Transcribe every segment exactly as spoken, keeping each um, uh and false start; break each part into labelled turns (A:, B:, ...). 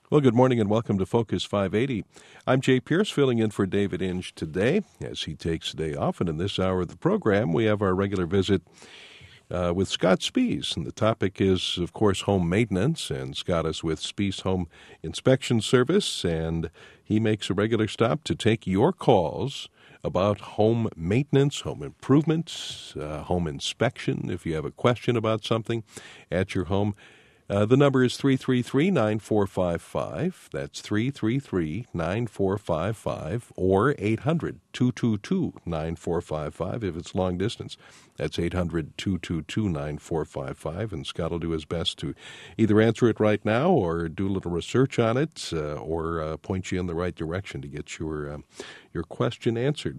A: Well, good morning and welcome to Focus five eighty. I'm Jay Pierce, filling in for David Inge today as he takes the day off. And in this hour of the program, we have our regular visit uh, with Scott Spies. And the topic is, of course, home maintenance. And Scott is with Spies Home Inspection Service. And he makes a regular stop to take your calls about home maintenance, home improvements, uh, home inspection. If you have a question about something at your home, Uh, the number is three three three, nine four five five. That's three three three, nine four five five or eight hundred, two two two, nine four five five if it's long distance. That's eight hundred, two two two, nine four five five, and Scott will do his best to either answer it right now or do a little research on it uh, or uh, point you in the right direction to get your, uh, your question answered.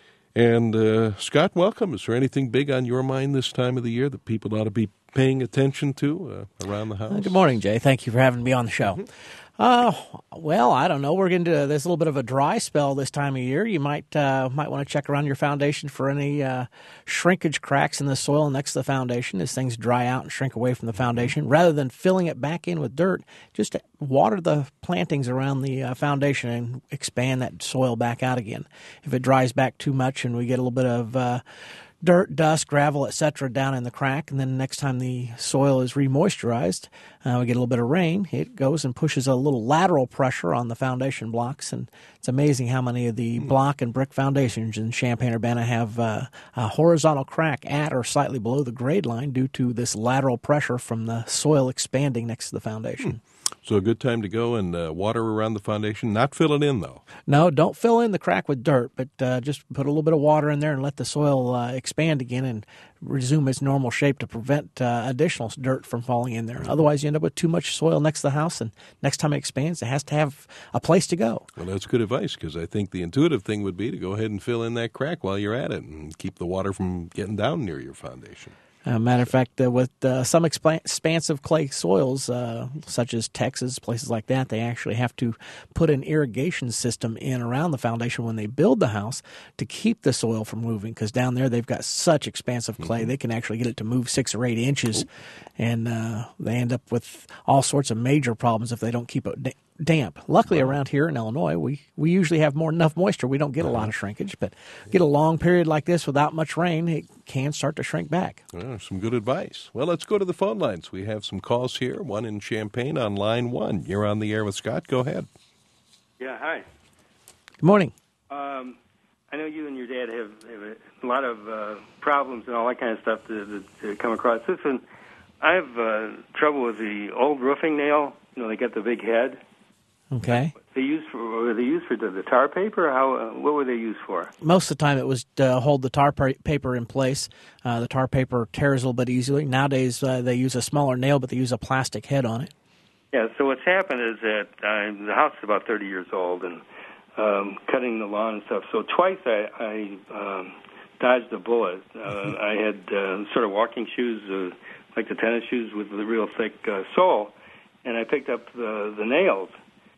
A: And uh, Scott, welcome. Is there anything big on your mind this time of the year that people ought to be paying attention to uh, around the house?
B: Uh, good morning, Jay. Thank you for having me on the show. Mm-hmm. Uh, well, I don't know. We're getting to this little bit of a dry spell this time of year. You might uh, might want to check around your foundation for any uh, shrinkage cracks in the soil next to the foundation as things dry out and shrink away from the foundation. Rather than filling it back in with dirt, just water the plantings around the uh, foundation and expand that soil back out again. If it dries back too much and we get a little bit of uh, dirt, dust, gravel, et cetera down in the crack, and then next time the soil is remoisturized, uh, we get a little bit of rain, it goes and pushes a little lateral pressure on the foundation blocks, and it's amazing how many of the block and brick foundations in Champaign-Urbana have uh, a horizontal crack at or slightly below the grade line due to this lateral pressure from the soil expanding next to the foundation.
A: Hmm. So a good time to go and uh, water around the foundation, not fill it in, though.
B: No, don't fill in the crack with dirt, but uh, just put a little bit of water in there and let the soil uh, expand again and resume its normal shape to prevent uh, additional dirt from falling in there. Otherwise, you end up with too much soil next to the house, and next time it expands, it has to have a place to go.
A: Well, that's good advice, because I think the intuitive thing would be to go ahead and fill in that crack while you're at it and keep the water from getting down near your foundation.
B: Uh, matter of fact, uh, with uh, some exp- expansive clay soils, uh, such as Texas, places like that, they actually have to put an irrigation system in around the foundation when they build the house to keep the soil from moving, because down there they've got such expansive clay, mm-hmm. they can actually get it to move six or eight inches, Ooh. and uh, they end up with all sorts of major problems if they don't keep it da- damp. Luckily, wow. around here in Illinois, we, we usually have more enough moisture. We don't get a lot of shrinkage, but get a long period like this without much rain, it can start to shrink back.
A: Well, some good advice. Well, let's go to the phone lines. We have some calls here, one in Champaign on line one. You're on the air with Scott. Go ahead.
C: Yeah, hi.
B: Good morning.
C: Um, I know you and your dad have, have a lot of uh, problems and all that kind of stuff to, to, to come across. Listen, I have uh, trouble with the old roofing nail. You know, they got the big head.
B: Okay.
C: They used for were they used for the, the tar paper? How uh, what were they used for?
B: Most of the time, it was to hold the tar pa- paper in place. Uh, the tar paper tears a little bit easily. Nowadays, uh, they use a smaller nail, but they use a plastic head on it.
C: Yeah. So what's happened is that uh, the house is about thirty years old, and um, cutting the lawn and stuff. So twice I, I um, dodged a bullet. Uh, I had uh, sort of walking shoes, uh, like the tennis shoes with the real thick uh, sole, and I picked up the the nails.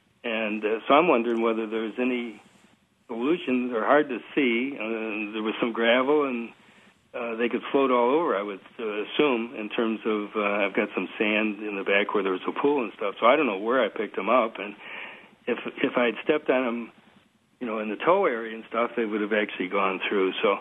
C: And uh, so I'm wondering whether there's any solutions. They're hard to see. Uh, there was some gravel, and uh, they could float all over, I would uh, assume, in terms of uh, I've got some sand in the back where there was a pool and stuff. So I don't know where I picked them up. And if if I had stepped on them, you know, in the toe area and stuff, they would have actually gone through. So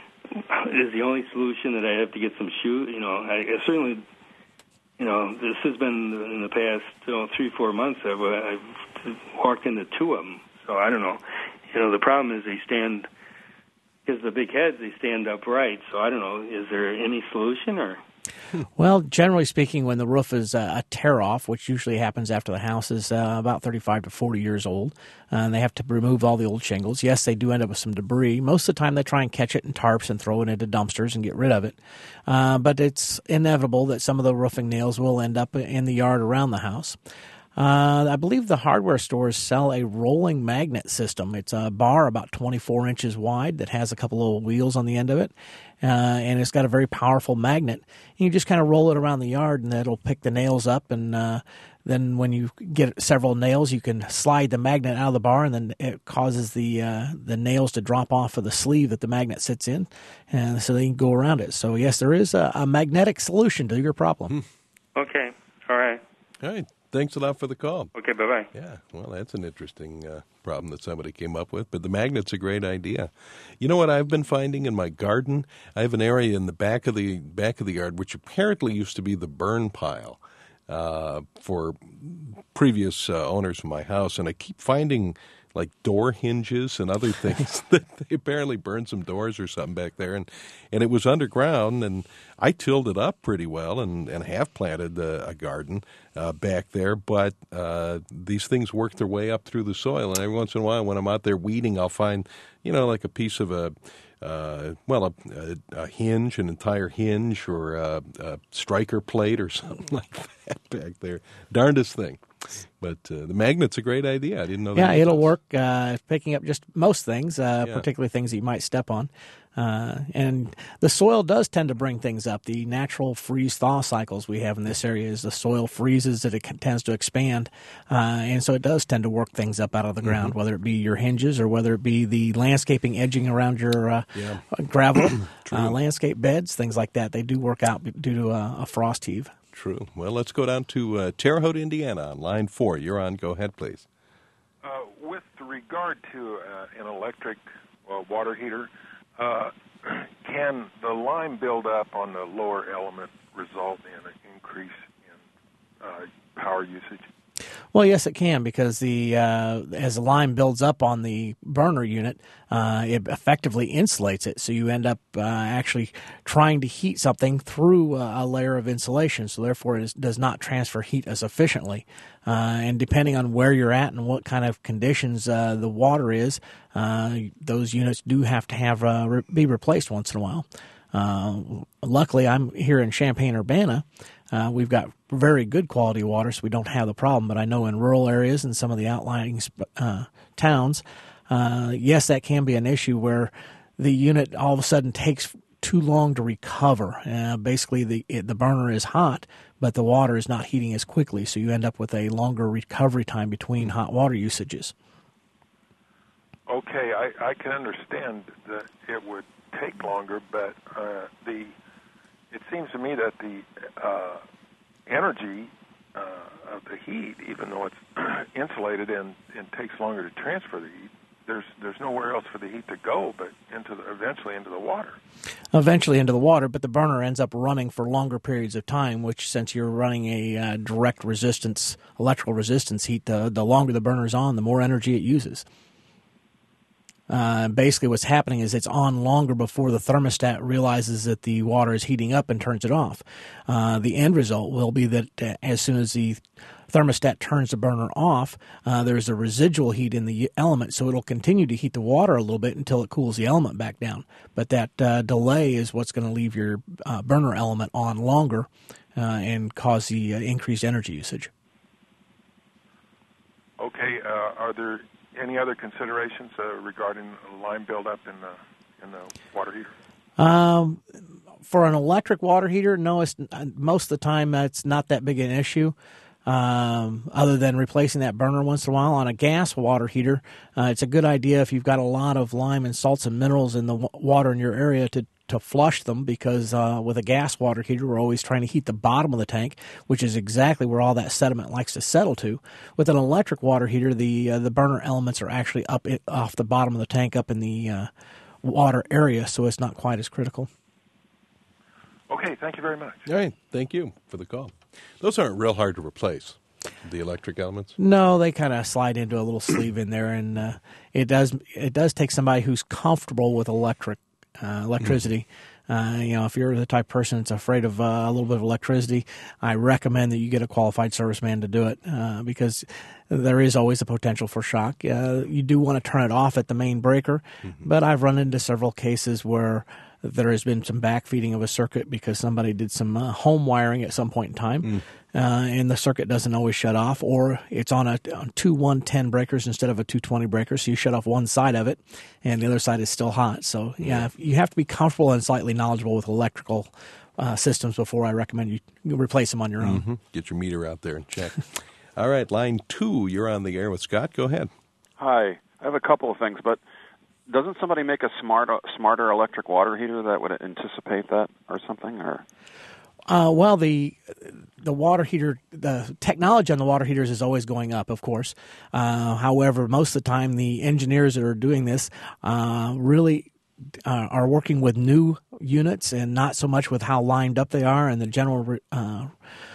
C: is the only solution that I have to get some shoes? You know, I, I certainly, you know, this has been in the past you know, three, four months. I've, I've walked into two of them, so I don't know. You know, the problem is they stand, because the big heads, they stand upright, so I don't know. Is there any solution, or?
B: Well, generally speaking, when the roof is uh, a tear-off, which usually happens after the house is uh, about thirty-five to forty years old, uh, and they have to remove all the old shingles. Yes, they do end up with some debris. Most of the time, they try and catch it in tarps and throw it into dumpsters and get rid of it. Uh, but it's inevitable that some of the roofing nails will end up in the yard around the house. Uh, I believe the hardware stores sell a rolling magnet system. It's a bar about twenty-four inches wide that has a couple of wheels on the end of it, uh, and it's got a very powerful magnet. And you just kind of roll it around the yard, and it'll pick the nails up, and uh, then when you get several nails, you can slide the magnet out of the bar, and then it causes the uh, the nails to drop off of the sleeve that the magnet sits in, and so they can go around it. So, yes, there is a, a magnetic solution to your problem.
C: Okay. All right.
A: All right. Thanks a lot for the call.
C: Okay, bye-bye.
A: Yeah, well, that's an interesting uh, problem that somebody came up with, but the magnet's a great idea. You know what I've been finding in my garden? I have an area in the back of the back of the yard, which apparently used to be the burn pile uh, for previous uh, owners of my house, and I keep finding like door hinges and other things that they apparently burned some doors or something back there. And, and it was underground, and I tilled it up pretty well and, and have planted a, a garden uh, back there. But uh, these things work their way up through the soil. And every once in a while when I'm out there weeding, I'll find, you know, like a piece of a, uh, well, a, a, a hinge, an entire hinge or a, a striker plate or something like that back there. Darndest thing. But uh, the magnet's a great idea. I didn't know that.
B: Yeah, it'll work uh, picking up just most things, uh,
A: Yeah.
B: particularly things that you might step on. Uh, and the soil does tend to bring things up. The natural freeze-thaw cycles we have in this area is the soil freezes, it tends to expand. Uh, and so it does tend to work things up out of the ground,
A: Mm-hmm.
B: whether it be your hinges or whether it be the landscaping edging around your uh,
A: Yeah.
B: gravel, uh, landscape beds, things like that. They do work out due to a, a frost heave.
A: True. Well, let's go down to uh, Terre Haute, Indiana, on line four. You're on. Go ahead, please.
D: Uh, with regard to uh, an electric uh, water heater, uh, can the lime buildup on the lower element result in an increase in uh, power usage?
B: Well, yes, it can, because the uh, as the lime builds up on the burner unit, uh, it effectively insulates it. So you end up uh, actually trying to heat something through a, a layer of insulation. So therefore, it is, does not transfer heat as efficiently. Uh, and depending on where you're at and what kind of conditions uh, the water is, uh, those units do have to have uh, re- be replaced once in a while. Uh, luckily, I'm here in Champaign-Urbana. Uh, we've got very good quality water, so we don't have the problem. But I know in rural areas and some of the outlying uh, towns, uh, yes, that can be an issue where the unit all of a sudden takes too long to recover. Uh, basically, the it, the burner is hot, but the water is not heating as quickly, so you end up with a longer recovery time between hot water usages.
D: Okay, I, I can understand that it would take longer, but uh, the it seems to me that the uh, energy uh, of the heat, even though it's insulated and, and takes longer to transfer the heat, there's there's nowhere else for the heat to go but into the, eventually into the water.
B: Eventually into the water, but the burner ends up running for longer periods of time, which since you're running a uh, direct resistance, electrical resistance heat, the, the longer the burner's on, the more energy it uses. Uh, basically what's happening is it's on longer before the thermostat realizes that the water is heating up and turns it off. Uh, the end result will be that uh, as soon as the thermostat turns the burner off, uh, there's a residual heat in the element, so it'll continue to heat the water a little bit until it cools the element back down. But that uh, delay is what's going to leave your uh, burner element on longer uh, and cause the uh, increased energy usage.
D: Okay, uh, are there any other considerations uh, regarding lime buildup in the in the water heater?
B: Um, for an electric water heater, no. It's, most of the time, that's not that big an issue. Um, other than replacing that burner once in a while. On a gas water heater, uh, it's a good idea if you've got a lot of lime and salts and minerals in the w- water in your area to to flush them, because uh, with a gas water heater, we're always trying to heat the bottom of the tank, which is exactly where all that sediment likes to settle to. With an electric water heater, the uh, the burner elements are actually up it, off the bottom of the tank, up in the uh, water area, so it's not quite as critical.
D: Okay, thank you very much.
A: All right. Thank you for the call. Those aren't real hard to replace, the electric elements.
B: No, they kind of slide into a little sleeve in there, and uh, it does it does take somebody who's comfortable with electric uh, electricity. Uh, you know, if you're the type of person that's afraid of uh, a little bit of electricity, I recommend that you get a qualified serviceman to do it, uh, because there is always a potential for shock. Uh, you do want to turn it off at the main breaker, mm-hmm. but I've run into several cases where there has been some backfeeding of a circuit because somebody did some uh, home wiring at some point in time, mm. uh, and the circuit doesn't always shut off, or it's on a on two one ten breakers instead of a two twenty breaker, so you shut off one side of it, and the other side is still hot. So, yeah, yeah. you have to be comfortable and slightly knowledgeable with electrical uh, systems before I recommend you replace them on your own.
A: Mm-hmm. Get your meter out there and check. All right, line two, you're on the air with Scott. Go ahead.
E: Hi. I have a couple of things, but doesn't somebody make a smart, smarter electric water heater that would anticipate that or something? Or
B: Uh, well, the the water heater, the technology on the water heaters is always going up, of course. Uh, however, most of the time, the engineers that are doing this uh, really uh, are working with new units and not so much with how lined up they are. And the general uh,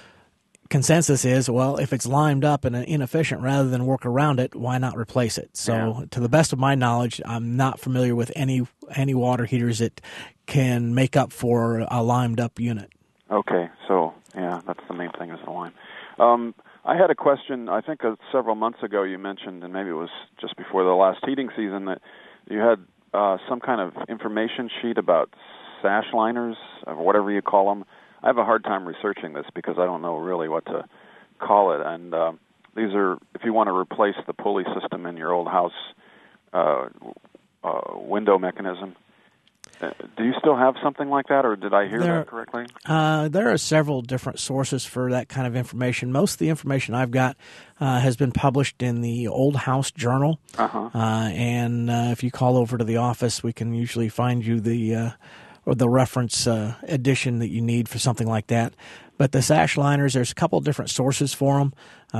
B: consensus is, well, if it's lined up and inefficient, rather than work around it, why not replace it? So, yeah. To the best of my knowledge, I'm not familiar with any any water heaters that can make up for a limed up unit.
E: Okay, so yeah, that's the main thing is the lime. Um, I had a question. I think uh, several months ago you mentioned, and maybe it was just before the last heating season, that you had uh, some kind of information sheet about sash liners or whatever you call them. I have a hard time researching this because I don't know really what to call it. And uh, these are, if you want to replace the pulley system in your old house uh, uh, window mechanism. Uh, do you still have something like that, or did I hear
B: there,
E: that correctly?
B: Uh, there are several different sources for that kind of information. Most of the information I've got uh, has been published in the Old House Journal.
E: Uh-huh.
B: Uh, and uh, if you call over to the office, we can usually find you the uh, or the reference uh, edition that you need for something like that. But the sash liners, there's a couple of different sources for them.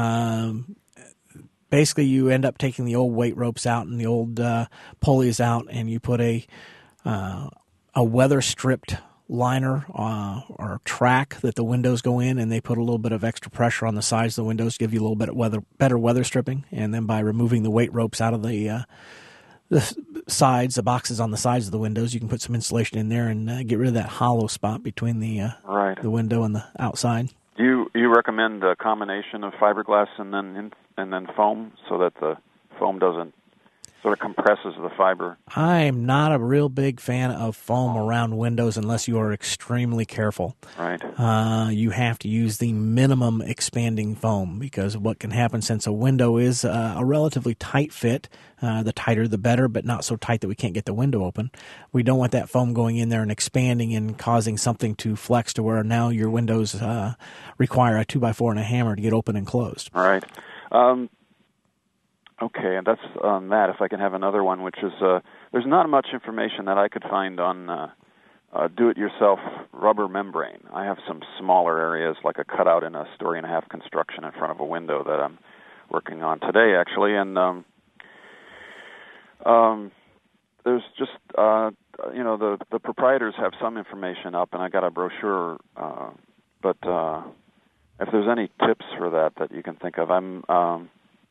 B: Um, basically, you end up taking the old weight ropes out and the old uh, pulleys out, and you put a Uh, a weather-stripped liner uh, or track that the windows go in, and they put a little bit of extra pressure on the sides of the windows, give you a little bit of weather, better weather stripping. And then by removing the weight ropes out of the uh, the sides, the boxes on the sides of the windows, you can put some insulation in there and uh, get rid of that hollow spot between the uh,
E: right.
B: the window and the outside.
E: Do you you recommend a combination of fiberglass and then in, and then foam so that the foam doesn't sort of compresses the fiber?
B: I'm not a real big fan of foam around windows unless you are extremely careful.
E: Right.
B: Uh, you have to use the minimum expanding foam because what can happen, since a window is uh, a relatively tight fit, uh, the tighter the better, but not so tight that we can't get the window open. We don't want that foam going in there and expanding and causing something to flex to where now your windows uh, require a two by four and a hammer to get open and closed.
E: All right. Um, Okay, and that's on that. If I can have another one, which is, uh, there's not much information that I could find on uh, uh, do-it-yourself rubber membrane. I have some smaller areas, like a cutout in a story-and-a-half construction in front of a window that I'm working on today, actually, and um, um, there's just, uh, you know, the, the proprietors have some information up, and I got a brochure, uh, but uh, if there's any tips for that that you can think of, I'm... Um,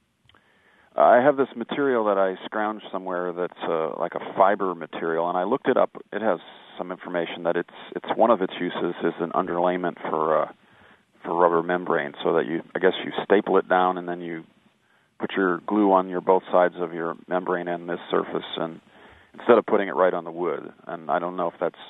E: I have this material that I scrounged somewhere that's uh, like a fiber material, and I looked it up. It has some information that it's it's one of its uses is an underlayment for uh, for rubber membrane, so that you I guess you staple it down and then you put your glue on your both sides of your membrane and this surface, and instead of putting it right on the wood. And I don't know if that's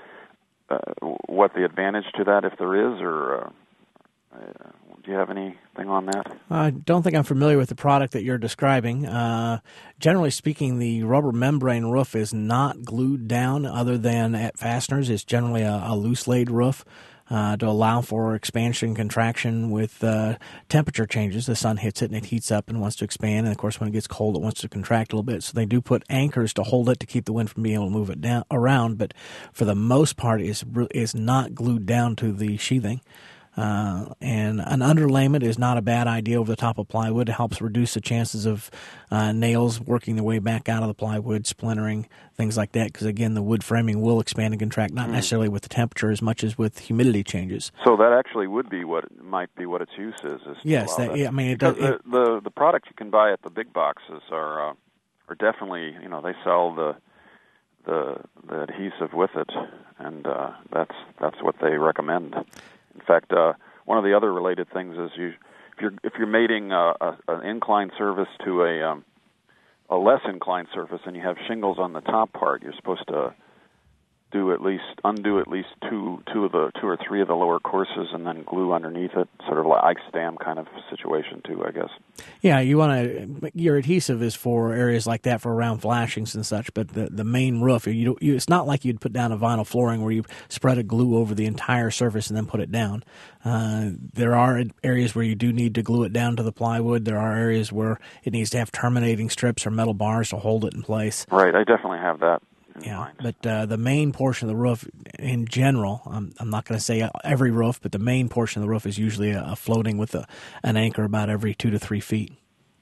E: uh, what the advantage to that, if there is, or. Uh, Uh, do you have anything on that?
B: I don't think I'm familiar with the product that you're describing. Uh, generally speaking, the rubber membrane roof is not glued down other than at fasteners. It's generally a, a loose-laid roof uh, to allow for expansion and contraction with uh, temperature changes. The sun hits it and it heats up and wants to expand. And, of course, when it gets cold, it wants to contract a little bit. So they do put anchors to hold it to keep the wind from being able to move it down around. But for the most part, it's, it's not glued down to the sheathing. Uh, and an underlayment is not a bad idea over the top of plywood. It helps reduce the chances of uh, nails working their way back out of the plywood, splintering, things like that, because, again, the wood framing will expand and contract, not mm. necessarily with the temperature as much as with humidity changes.
E: So that actually would be what it might be what its use is. is
B: yes, that,
E: that.
B: I mean, it
E: because
B: does, it,
E: the, the the product you can buy at the big boxes are uh, are definitely, you know, they sell the the the adhesive with it, and uh, that's that's what they recommend. In fact, uh, one of the other related things is you, if you're if you're mating a, a, an inclined surface to a um, a less inclined surface, and you have shingles on the top part, you're supposed to do at least undo at least two two of the two or three of the lower courses, and then glue underneath it, sort of like Eichstam kind of situation too, I guess.
B: Yeah, you want to. Your adhesive is for areas like that, for around flashings and such. But the the main roof, you, you it's not like you'd put down a vinyl flooring where you spread a glue over the entire surface and then put it down. Uh, there are areas where you do need to glue it down to the plywood. There are areas where it needs to have terminating strips or metal bars to hold it in place.
E: Right, I definitely have that in
B: yeah,
E: mind.
B: but uh, the main portion of the roof, in general, I'm, I'm not going to say every roof, but the main portion of the roof is usually a, a floating with a, an anchor about every two to three feet.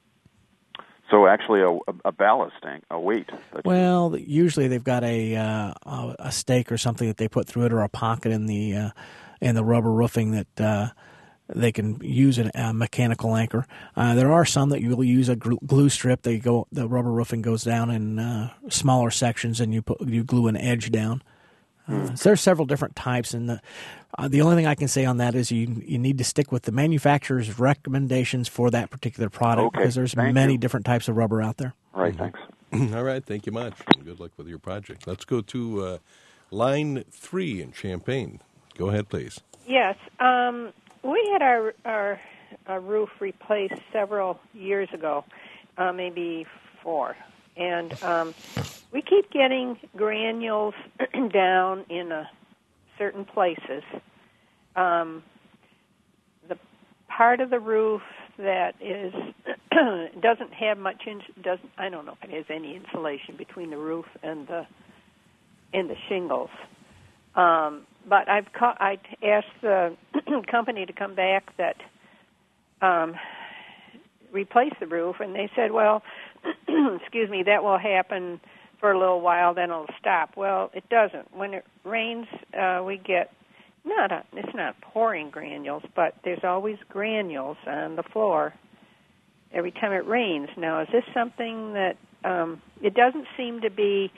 E: So actually, a, a ballast tank, a weight.
B: Well, usually they've got a uh, a stake or something that they put through it, or a pocket in the uh, in the rubber roofing that uh, they can use a, a mechanical anchor. Uh, there are some that you will use a glue strip. They go the rubber roofing goes down in uh, smaller sections, and you put you glue an edge down. Uh, so there's several different types, and the uh, the only thing I can say on that is you you need to stick with the manufacturer's recommendations for that particular product,
E: okay.
B: because there's
E: Thank
B: many
E: you.
B: different types of rubber out there.
E: Right, mm-hmm.
A: Thanks. All right, thank you much, and good luck with your project. Let's go to uh, line three in Champaign. Go ahead, please.
F: Yes, um, we had our, our our roof replaced several years ago, uh, maybe four, and um, we keep getting granules down in uh, certain places. Um, the part of the roof that is doesn't have much ins- doesn't I don't know if it has any insulation between the roof and the and the shingles. Um, but I've ca- I asked the company to come back that um, replace the roof, and they said, well, excuse me, that will happen for a little while, then it'll stop. Well, it doesn't. When it rains, uh, we get not a, it's not pouring granules, but there's always granules on the floor every time it rains. Now, is this something that um, it doesn't seem to be?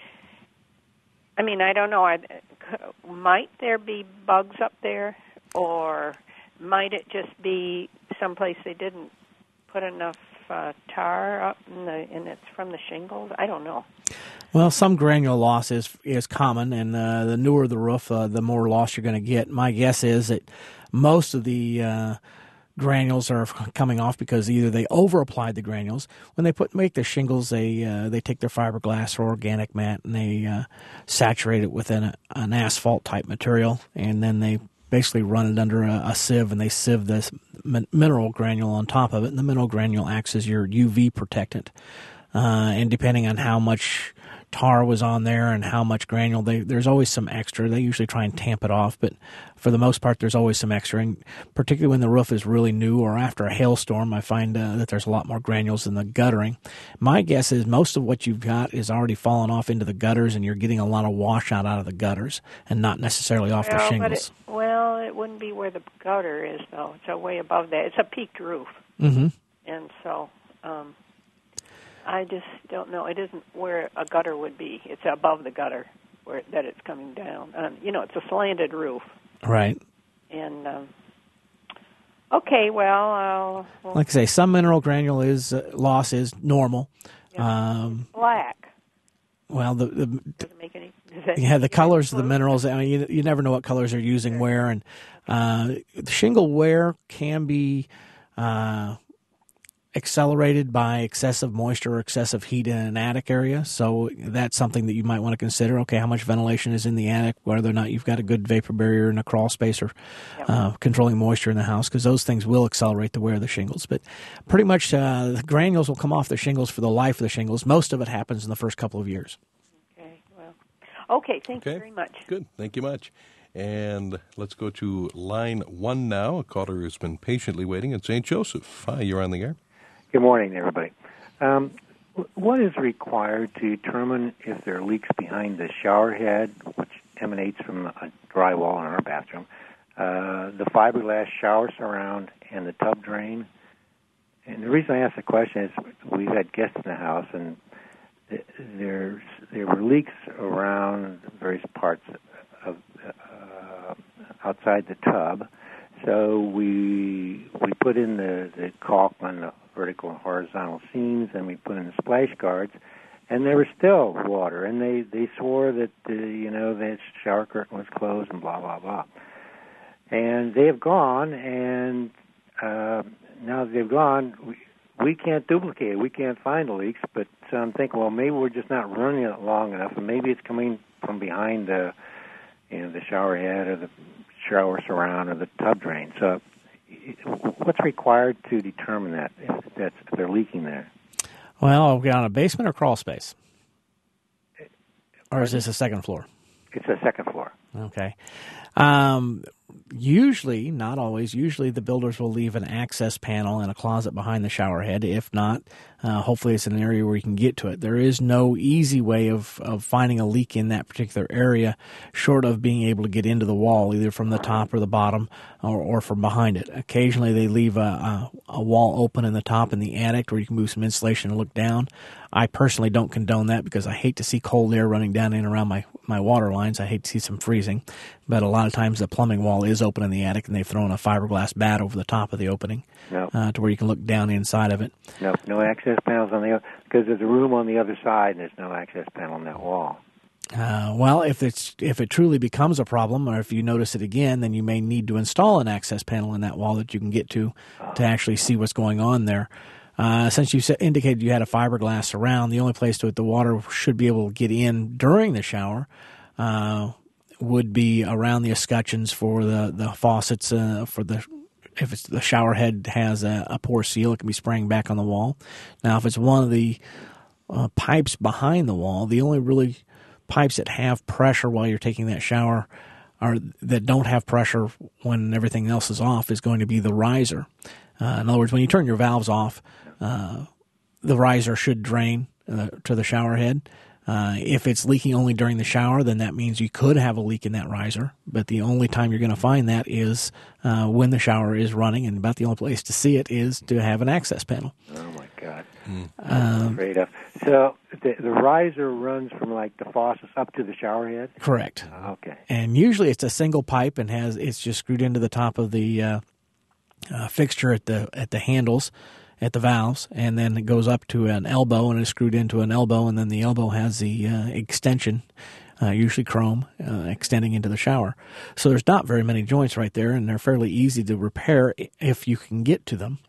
F: I mean, I don't know. I, might there be bugs up there, or might it just be someplace they didn't put enough uh, tar up, in the, and it's from the shingles? I don't know.
B: Well, some granule loss is is common, and uh, the newer the roof, uh, the more loss you're going to get. My guess is that most of the uh, granules are coming off because either they over applied the granules. When they put make their shingles, they uh, they take their fiberglass or organic mat and they uh, saturate it with an, an asphalt type material, and then they basically run it under a, a sieve, and they sieve this min- mineral granule on top of it, and the mineral granule acts as your U V protectant. Uh, and depending on how much tar was on there and how much granule, they, there's always some extra. They usually try and tamp it off, but for the most part, there's always some extra. And particularly when the roof is really new or after a hailstorm, I find uh, that there's a lot more granules in the guttering. My guess is most of what you've got is already fallen off into the gutters, and you're getting a lot of washout out of the gutters and not necessarily off
F: well,
B: the shingles.
F: But it, well, it wouldn't be where the gutter is, though. It's a way above that. It's a peaked roof.
B: Mm-hmm.
F: And so... Um, I just don't know. It isn't where a gutter would be. It's above the gutter where that it's coming down. Um, you know, it's a slanted roof.
B: Right.
F: And um, okay, well, I'll, well,
B: like I say, some mineral granule is uh, loss is normal.
F: Yeah.
B: Um,
F: black.
B: Well, the, the
F: Does it make any? Does that
B: yeah, the
F: make
B: colors of the
F: blue?
B: minerals. I mean, you, you never know what colors they're using where, and uh, shingle wear can be uh, accelerated by excessive moisture or excessive heat in an attic area. So that's something that you might want to consider. Okay, how much ventilation is in the attic, whether or not you've got a good vapor barrier and a crawl space, or
F: Yep.
B: uh, controlling moisture in the house, because those things will accelerate the wear of the shingles. But pretty much uh, the granules will come off the shingles for the life of the shingles. Most of it happens in the first couple of years.
F: Okay, well, okay, thank
A: Okay.
F: you very much.
A: Good. Thank you much. And let's go to line one now. A caller who's been patiently waiting in Saint Joseph. Hi, you're on the air.
G: Good morning, everybody. Um, what is required to determine if there are leaks behind the shower head, which emanates from a drywall in our bathroom, uh, the fiberglass shower surround, and the tub drain? And the reason I ask the question is we've had guests in the house, and th- there's there were leaks around various parts of uh, outside the tub. So we we put in the, the caulk on the vertical and horizontal seams, and we put in the splash guards, and there was still water. And they, they swore that the, you know the shower curtain was closed and blah blah blah. And they have gone, and uh, now that they've gone, we, we can't duplicate it. We can't find the leaks. But so I'm thinking, well, maybe we're just not running it long enough, and maybe it's coming from behind the you know the shower head or the shower surround or the tub drain. So what's required to determine that, if, that's, if they're leaking there?
B: Well, are we on a basement or crawl space? Or is this a second floor?
G: It's a second floor.
B: Okay. Um, usually, not always, usually the builders will leave an access panel and a closet behind the shower head. If not, uh, hopefully it's an area where you can get to it. There is no easy way of, of finding a leak in that particular area short of being able to get into the wall, either from the top or the bottom or, or from behind it. Occasionally they leave a, a, a wall open in the top in the attic where you can move some insulation and look down. I personally don't condone that because I hate to see cold air running down in and around my, my water lines. I hate to see some freezing. But a lot of times the plumbing wall is open in the attic and they've thrown a fiberglass bat over the top of the opening
G: no.
B: uh, to where you can look down inside of it.
G: No, no access panels on the other, because there's a room on the other side and there's no access panel on that wall.
B: Uh, well, if it's if it truly becomes a problem, or if you notice it again, then you may need to install an access panel in that wall that you can get to oh. to actually see what's going on there. Uh, since you indicated you had a fiberglass surround, the only place that the water should be able to get in during the shower uh, would be around the escutcheons for the the faucets. Uh, for the if it's the shower head has a, a pore seal, it can be spraying back on the wall. Now, if it's one of the uh, pipes behind the wall, the only really pipes that have pressure while you're taking that shower, or that don't have pressure when everything else is off, is going to be the riser. Uh, in other words, when you turn your valves off, uh, the riser should drain uh, to the shower head. Uh, if it's leaking only during the shower, then that means you could have a leak in that riser. But the only time you're going to find that is uh, when the shower is running, and about the only place to see it is to have an access panel.
G: Oh, my God.
B: Mm.
G: I'm
B: Um,
G: afraid of. So the, the riser runs from, like, the faucets up to the shower head?
B: Correct.
G: Okay.
B: And usually it's a single pipe and has it's just screwed into the top of the uh, uh, fixture at the at the handles, at the valves, and then it goes up to an elbow and is screwed into an elbow, and then the elbow has the uh, extension, uh, usually chrome, uh, extending into the shower. So there's not very many joints right there, and they're fairly easy to repair if you can get to them.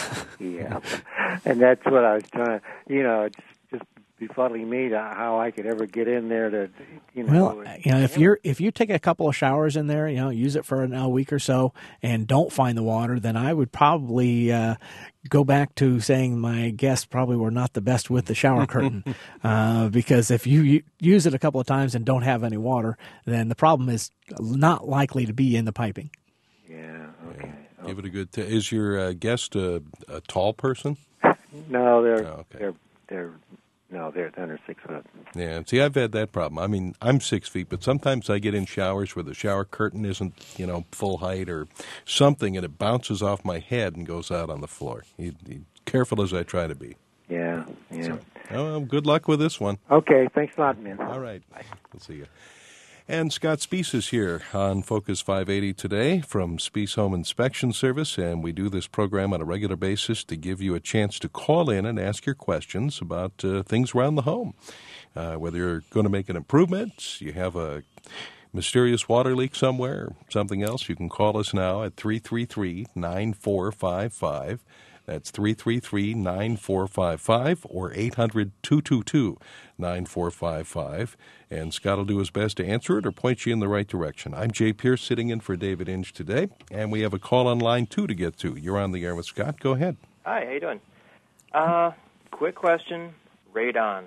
G: Yeah, and that's what I was trying to, you know, it's just befuddling me to how I could ever get in there to, you know.
B: Well, you know, if you're if you take a couple of showers in there, you know, use it for a week or so, and don't find the water, then I would probably uh, go back to saying my guests probably were not the best with the shower curtain, uh, because if you, you use it a couple of times and don't have any water, then the problem is not likely to be in the piping.
G: Yeah. Okay.
A: Yeah. Give it a good. T- is your uh, guest a, a tall person?
G: No, they're
A: oh, okay.
G: they're they're no, they're under six foot.
A: Yeah, see, I've had that problem. I mean, I'm six feet, but sometimes I get in showers where the shower curtain isn't, you know, full height or something, and it bounces off my head and goes out on the floor. You, you, careful as I try to be.
G: Yeah, yeah.
A: So, oh, well, good luck with this one.
G: Okay, thanks a lot, man.
A: All right, Bye. We'll see you. And Scott Spiess is here on Focus five eighty today from Spiess Home Inspection Service, and we do this program on a regular basis to give you a chance to call in and ask your questions about uh, things around the home. Uh, whether you're going to make an improvement, you have a mysterious water leak somewhere, or something else, you can call us now at three three three, nine four five five. That's three three three, nine four five five or eight hundred, two two two, nine four five five. And Scott will do his best to answer it or point you in the right direction. I'm Jay Pierce sitting in for David Inge today, and we have a call on line two to get to. You're on the air with Scott. Go ahead.
H: Hi, how you doing? Uh, quick question, radon.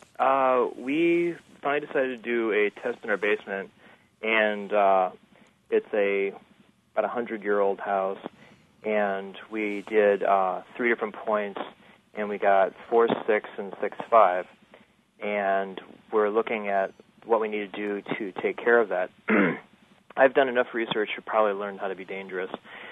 H: Uh, we finally decided to do a test in our basement, and uh, it's a about a hundred-year-old house. And we did uh, three different points, and we got four, six, and six, five. And we're looking at what we need to do to take care of that. I've done enough research to probably learn how to be dangerous.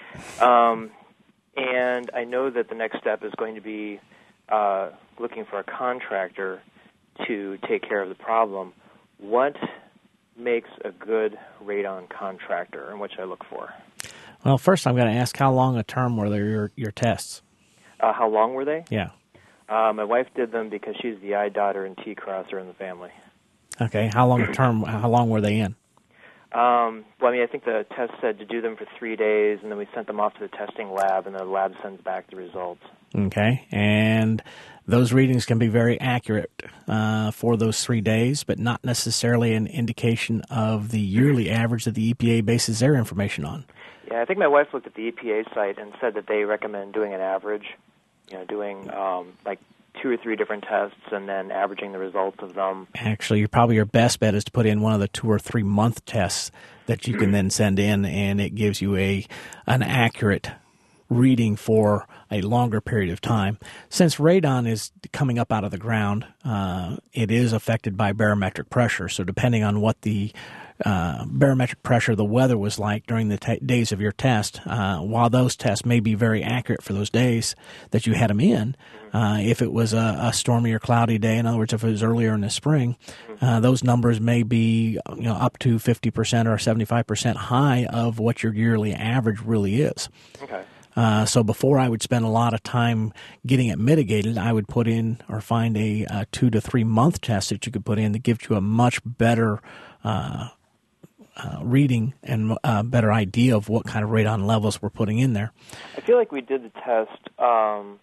H: Um, and I know that the next step is going to be uh, looking for a contractor to take care of the problem. What makes a good radon contractor, and what should I look for?
B: Well, first I'm going to ask how long a term were there your, your tests?
H: Uh, how long were they?
B: Yeah.
H: Uh, my wife did them because she's the eye dotter and T-crosser in the family.
B: Okay. How long a term? How long were they in?
H: Um, well, I mean, I think the test said to do them for three days, and then we sent them off to the testing lab, and the lab sends back the results.
B: Okay. And those readings can be very accurate uh, for those three days, but not necessarily an indication of the yearly average that the E P A bases their information on.
H: Yeah, I think my wife looked at the E P A site and said that they recommend doing an average, you know, doing um, like two or three different tests and then averaging the results of them.
B: Actually, you're probably your best bet is to put in one of the two or three month tests that you can then send in, and it gives you a an accurate reading for a longer period of time. Since radon is coming up out of the ground, uh, it is affected by barometric pressure. So depending on what the uh, barometric pressure, the weather was like during the t- days of your test, uh, while those tests may be very accurate for those days that you had them in, uh, if it was a, a stormy or cloudy day, in other words, if it was earlier in the spring, uh, those numbers may be you know up to fifty percent or seventy-five percent high of what your yearly average really is.
H: Okay.
B: Uh, so before I would spend a lot of time getting it mitigated, I would put in or find a, a two to three month test that you could put in that gives you a much better uh, uh, reading and a better idea of what kind of radon levels we're putting in there.
H: I feel like we did the test um,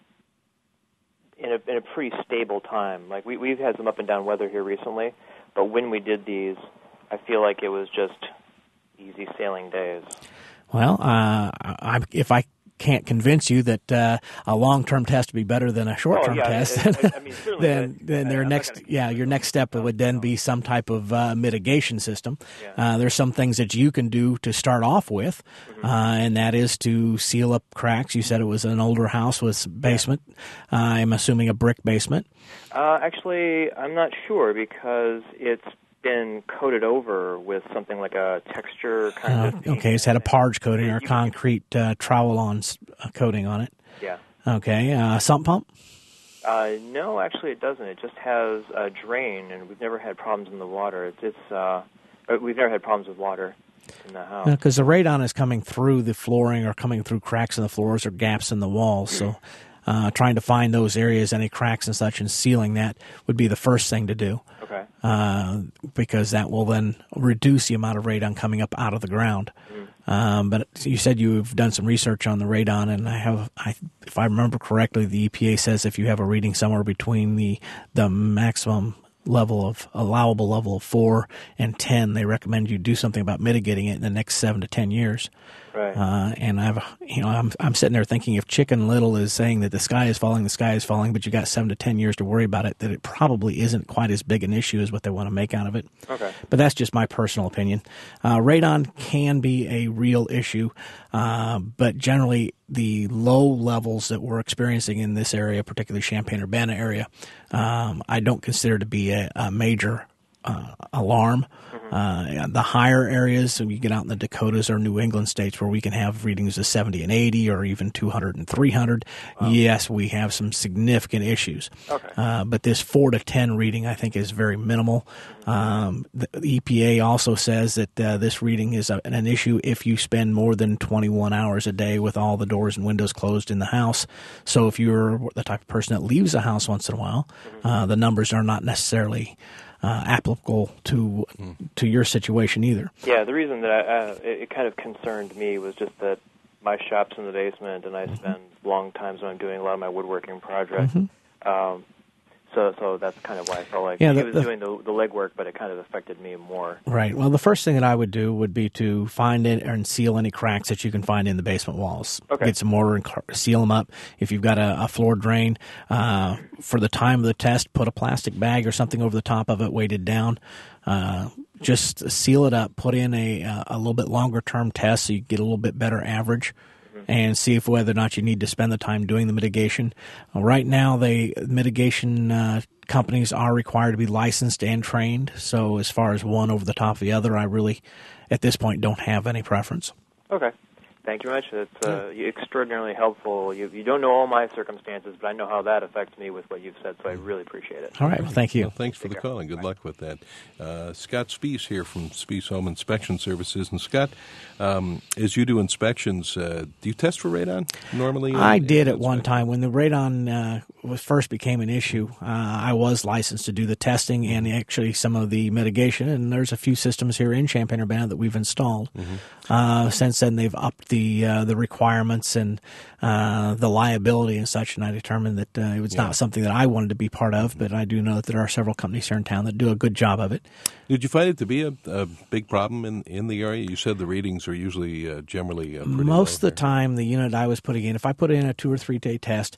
H: in, a, in a pretty stable time. Like we, we've had some up and down weather here recently, but when we did these, I feel like it was just easy sailing days.
B: Well, uh, I, if I can't convince you that uh, a long-term test would be better than a short-term
H: oh, yeah,
B: test,
H: I, I, I mean,
B: then then their next
H: gonna,
B: yeah your next step would then be some type of uh, mitigation system.
H: Yeah.
B: Uh, there's some things that you can do to start off with, mm-hmm. uh, and that is to seal up cracks. You said it was an older house with basement. Uh, I'm assuming a brick basement.
H: Uh, actually, I'm not sure because it's been coated over with something like a texture kind
B: uh,
H: of.
B: Okay, it's had a parge coating or a concrete uh, trowel-on coating on it.
H: Yeah.
B: Okay, uh, sump pump?
H: Uh, no, actually, it doesn't. It just has a drain, and we've never had problems in the water. It's, it's uh, we've never had problems with water in the house.
B: Because the radon is coming through the flooring or coming through cracks in the floors or gaps in the walls, so. Uh, trying to find those areas, any cracks and such, and sealing that would be the first thing to do.
H: Okay.
B: Uh, because that will then reduce the amount of radon coming up out of the ground. Mm. Um, but you said you've done some research on the radon, and I have, I, if I remember correctly, the E P A says if you have a reading somewhere between the the maximum level of allowable level of four and ten, they recommend you do something about mitigating it in the next seven to ten years.
H: Right.
B: Uh, and I've, you know, I'm I'm sitting there thinking if Chicken Little is saying that the sky is falling, the sky is falling, but you got seven to ten years to worry about it, that it probably isn't quite as big an issue as what they want to make out of it.
H: Okay.
B: But that's just my personal opinion. Uh, radon can be a real issue, uh, but generally the low levels that we're experiencing in this area, particularly Champaign-Urbana area, um, I don't consider to be a, a major uh, alarm. Uh, the higher areas, so you get out in the Dakotas or New England states where we can have readings of seventy and eighty or even two hundred and three hundred, wow. Yes, we have some significant issues.
H: Okay.
B: Uh, but this four to ten reading, I think, is very minimal. Um, the, the E P A also says that uh, this reading is a, an issue if you spend more than twenty-one hours a day with all the doors and windows closed in the house. So if you're the type of person that leaves the house once in a while, uh, the numbers are not necessarily Uh, applicable to mm. to your situation either.
H: Yeah, the reason that I, uh, it, it kind of concerned me was just that my shop's in the basement, and I mm-hmm. spend long times when I'm doing a lot of my woodworking projects. Mm-hmm. Um, so, so that's kind of why I felt like
B: yeah,
H: he
B: the,
H: was
B: the,
H: doing the, the legwork, but it kind of affected me more.
B: Right. Well, the first thing that I would do would be to find it and seal any cracks that you can find in the basement walls.
H: Okay.
B: Get some mortar and seal them up. If you've got a, a floor drain, uh, for the time of the test, put a plastic bag or something over the top of it, weighted down. Uh, just seal it up. Put in a a little bit longer term test so you get a little bit better average. And see if whether or not you need to spend the time doing the mitigation. Uh, right now, the mitigation uh, companies are required to be licensed and trained. So as far as one over the top of the other, I really, at this point, don't have any preference.
H: Okay. Thank you very much. It's uh, extraordinarily helpful. You, you don't know all my circumstances, but I know how that affects me with what you've said, so I really appreciate it.
B: All right. Well, thank you.
A: Well, thanks for
H: Take
A: the
H: care.
A: call, and good luck with that. Uh, Scott Spies here from Spies Home Inspection Services. And, Scott, um, as you do inspections, uh, do you test for radon normally?
B: I
A: in,
B: did
A: in
B: at one time. When the radon uh, was first became an issue, uh, I was licensed to do the testing and actually some of the mitigation, and there's a few systems here in Champaign-Urbana that we've installed. Mm-hmm. Uh, since then, they've upped the uh, the requirements and uh, the liability and such, and I determined that uh, it was yeah. not something that I wanted to be part of, but I do know that there are several companies here in town that do a good job of it.
A: Did you find it to be a, a big problem in, in the area? You said the readings are usually uh, generally uh, pretty
B: Most
A: low
B: of the time, the unit I was putting in, if I put in a two or three day test,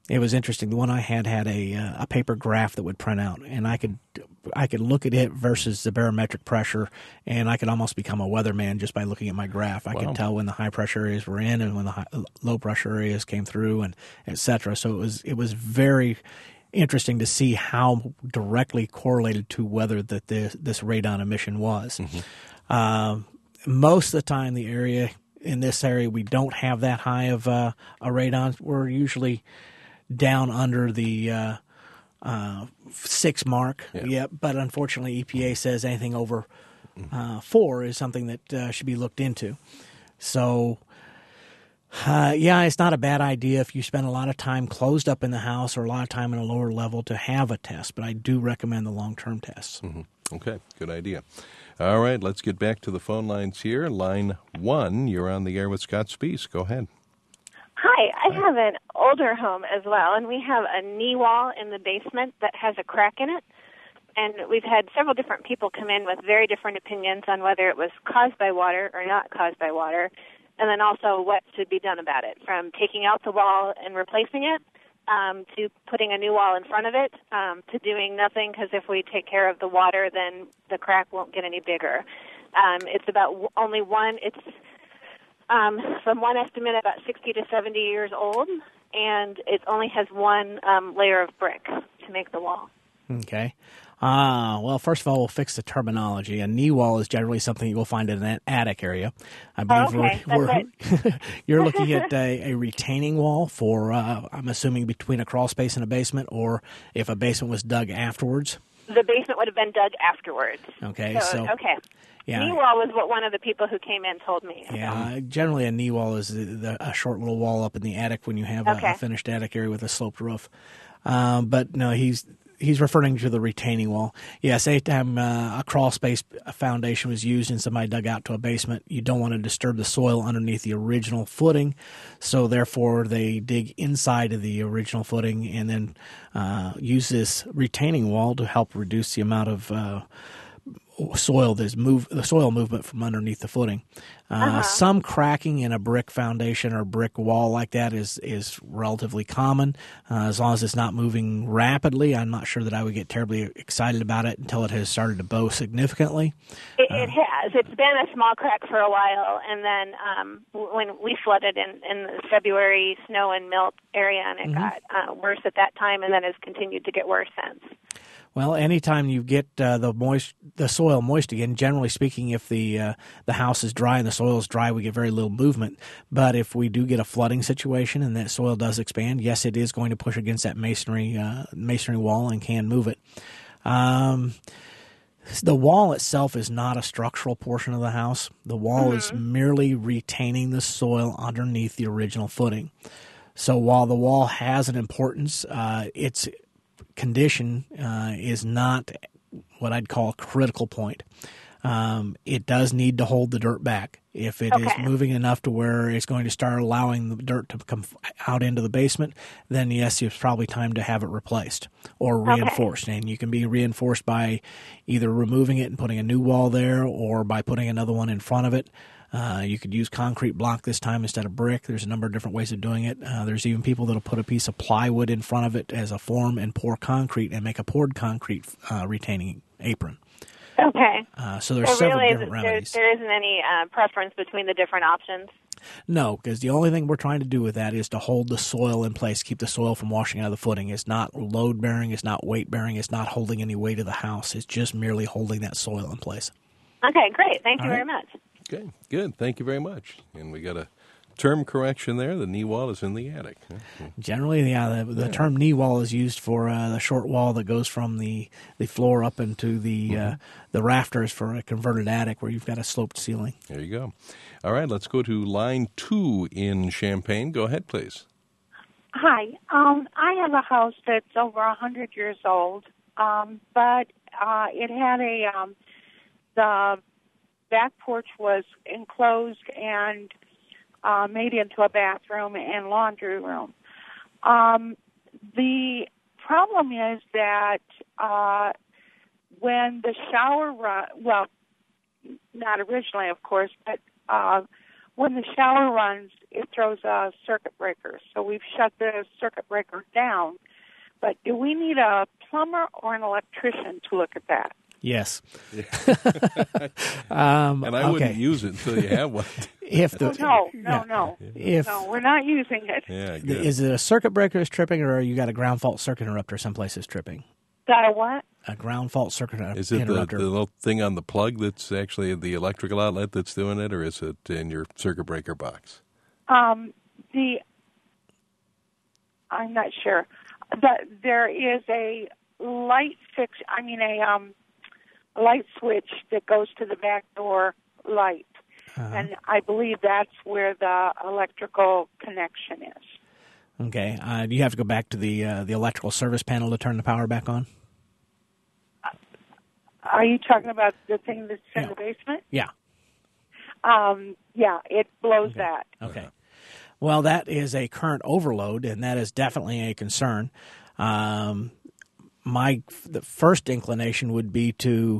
B: It was interesting. The one I had had a uh, a paper graph that would print out, and I could I could look at it versus the barometric pressure, and I could almost become a weatherman just by looking at my graph. I wow. could tell when the high pressure areas were in and when the high, low pressure areas came through, and et cetera. So it was it was very interesting to see how directly correlated to weather that this, this radon emission was. Mm-hmm. Uh, most of the time, the area in this area we don't have that high of uh, a radon. We're usually down under the uh, uh, six mark. Yeah. Yep. But unfortunately, E P A says anything over uh, four is something that uh, should be looked into. So, uh, yeah, it's not a bad idea if you spend a lot of time closed up in the house or a lot of time in a lower level to have a test. But I do recommend the long-term tests.
A: Mm-hmm. Okay, good idea. All right, let's get back to the phone lines here. Line one, you're on the air with Scott Spies. Go ahead.
I: Hi, I have an older home as well, and we have a knee wall in the basement that has a crack in it. And we've had several different people come in with very different opinions on whether it was caused by water or not caused by water, and then also what should be done about it, from taking out the wall and replacing it um, to putting a new wall in front of it um, to doing nothing, because if we take care of the water, then the crack won't get any bigger. Um, it's about only one, it's Um, from one estimate, about sixty to seventy years old, and it only has one um, layer of brick to make the wall.
B: Okay. Uh, well, first of all, we'll fix the terminology. A knee wall is generally something you will find in an attic area. I believe
I: oh, okay.
B: we're, we're you're looking at a, a retaining wall for, uh, I'm assuming, between a crawl space and a basement, or if a basement was dug afterwards.
I: The basement would have been dug afterwards.
B: Okay.
I: So,
B: so
I: okay.
B: Yeah.
I: Knee wall was what one of the people who came in told me.
B: Yeah, about. Generally a knee wall is the, the, a short little wall up in the attic when you have
I: okay.
B: a, a finished attic area with a sloped roof. Um, but no, he's he's referring to the retaining wall. Yes, anytime uh, a crawl space foundation was used and somebody dug out to a basement, you don't want to disturb the soil underneath the original footing. So therefore, they dig inside of the original footing and then uh, use this retaining wall to help reduce the amount of uh, soil that's move the soil movement from underneath the footing. Uh, uh-huh. Some cracking in a brick foundation or brick wall like that is is relatively common. Uh, as long as it's not moving rapidly, I'm not sure that I would get terribly excited about it until it has started to bow significantly.
I: It,
B: uh,
I: it has. It's been a small crack for a while, and then um, when we flooded in, in the February snow and melt area, and it mm-hmm. got uh, worse at that time, and then has continued to get worse since.
B: Well, anytime you get uh, the moist, the soil moist again, generally speaking, if the uh, the house is dry and the soil is dry, we get very little movement. But if we do get a flooding situation and that soil does expand, yes, it is going to push against that masonry uh, masonry wall and can move it. Um, the wall itself is not a structural portion of the house. The wall mm-hmm. is merely retaining the soil underneath the original footing. So while the wall has an importance, uh, it's condition uh, is not what I'd call a critical point. Um, it does need to hold the dirt back. If it
I: okay.
B: is moving enough to where it's going to start allowing the dirt to come out into the basement, then yes, it's probably time to have it replaced or reinforced. Okay. And you can be reinforced by either removing it and putting a new wall there or by putting another one in front of it. Uh, you could use concrete block this time instead of brick. There's a number of different ways of doing it. Uh, there's even people that will put a piece of plywood in front of it as a form and pour concrete and make a poured concrete uh, retaining apron.
I: Okay.
B: Uh, so there's
I: so
B: several
I: really,
B: different
I: there,
B: remedies.
I: There isn't any uh, preference between the different options?
B: No, because the only thing we're trying to do with that is to hold the soil in place, keep the soil from washing out of the footing. It's not load-bearing. It's not weight-bearing. It's not holding any weight of the house. It's just merely holding that soil in place.
I: Okay, great. Thank you
B: All
I: very
B: right.
I: much.
A: Okay, good. Thank you very much. And we got a term correction there. The knee wall is in the attic.
B: Generally, yeah, the, the yeah. term knee wall is used for uh, the short wall that goes from the, the floor up into the mm-hmm. uh, the rafters for a converted attic where you've got a sloped ceiling.
A: There you go. All right, let's go to line two in Champaign. Go ahead, please.
J: Hi. Um, I have a house that's over one hundred years old, um, but uh, it had a um, the back porch was enclosed and uh, made into a bathroom and laundry room. Um, the problem is that uh, when the shower run, well, not originally, of course, but uh, when the shower runs, it throws a circuit breaker. So we've shut the circuit breaker down. But do we need a plumber or an electrician to look at that?
B: Yes. um,
A: and I
B: okay.
A: wouldn't use it until you have one.
B: If the,
J: oh, no, no,
B: yeah.
J: no.
B: If,
J: no, we're not using it.
A: Yeah, good.
B: Is it a circuit breaker is tripping, or you got a ground fault circuit interrupter someplace is tripping?
J: Got a what?
B: A ground fault circuit interrupter.
A: Is it the, the little thing on the plug that's actually the electrical outlet that's doing it, or is it in your circuit breaker box?
J: Um, the I'm not sure. The, there is a light fix. I mean, a um, a light switch that goes to the back door light, uh-huh. and I believe that's where the electrical connection is.
B: Okay. Uh, do you have to go back to the uh, the electrical service panel to turn the power back on?
J: Are you talking about the thing that's in
B: yeah.
J: the basement?
B: Yeah.
J: Um, yeah, it blows
B: okay.
J: that.
B: Okay. Well, that is a current overload, and that is definitely a concern. Um, my the first inclination would be to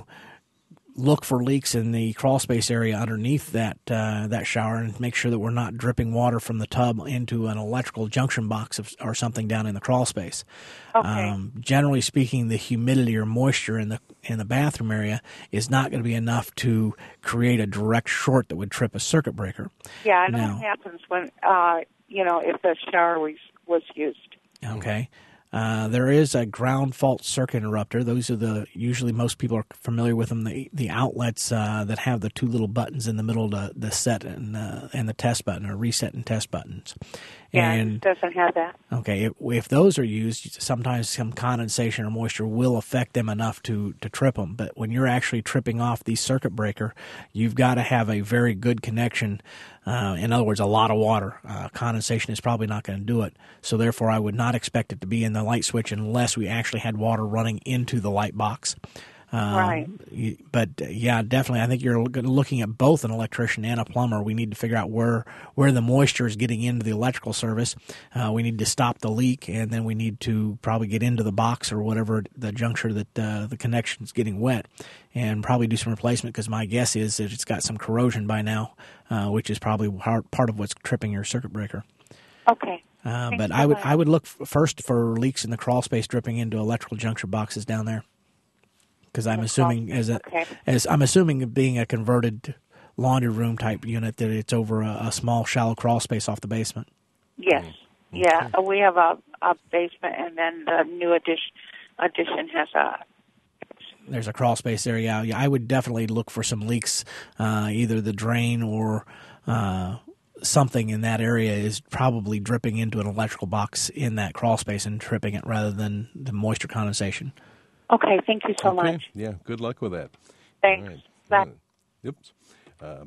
B: look for leaks in the crawl space area underneath that uh, that shower and make sure that we're not dripping water from the tub into an electrical junction box of, or something down in the crawl space.
J: Okay.
B: Um, generally speaking, the humidity or moisture in the in the bathroom area is not going to be enough to create a direct short that would trip a circuit breaker.
J: Yeah, I know
B: now,
J: what happens when uh, you know if the shower was was used.
B: Okay. Uh, there is a ground fault circuit interrupter. Those are the usually most people are familiar with them. The the outlets uh, that have the two little buttons in the middle, the the set and uh, and the test button, or reset and test buttons.
J: Yeah,
B: and,
J: it doesn't have that.
B: Okay, if, if those are used, sometimes some condensation or moisture will affect them enough to, to trip them. But when you're actually tripping off the circuit breaker, you've got to have a very good connection. Uh, in other words, a lot of water. Uh, condensation is probably not going to do it. So therefore, I would not expect it to be in the light switch unless we actually had water running into the light box. Um,
J: right.
B: But uh, yeah, definitely. I think you're looking at both an electrician and a plumber. We need to figure out where where the moisture is getting into the electrical service. Uh, we need to stop the leak, and then we need to probably get into the box or whatever the juncture that uh, the connection is getting wet, and probably do some replacement. Because my guess is that it's got some corrosion by now, uh, which is probably part of what's tripping your circuit breaker.
J: Okay.
B: Uh, but I would I would look first for leaks in the crawl space dripping into electrical juncture boxes down there. Because I'm assuming as a,
J: okay.
B: as I'm assuming being a converted laundry room type unit that it's over a, a small shallow crawl space off the basement.
J: Yes,
B: mm-hmm.
J: yeah. Okay. We have a, a basement, and then the new addition addition has a.
B: There's a crawl space area. Yeah, I would definitely look for some leaks, uh, either the drain or uh, something in that area is probably dripping into an electrical box in that crawl space and tripping it rather than the moisture condensation.
J: Okay, thank you so
A: okay.
J: much.
A: Yeah, good luck with that.
J: Thanks.
A: Right.
J: Bye.
A: Uh, oops. Uh,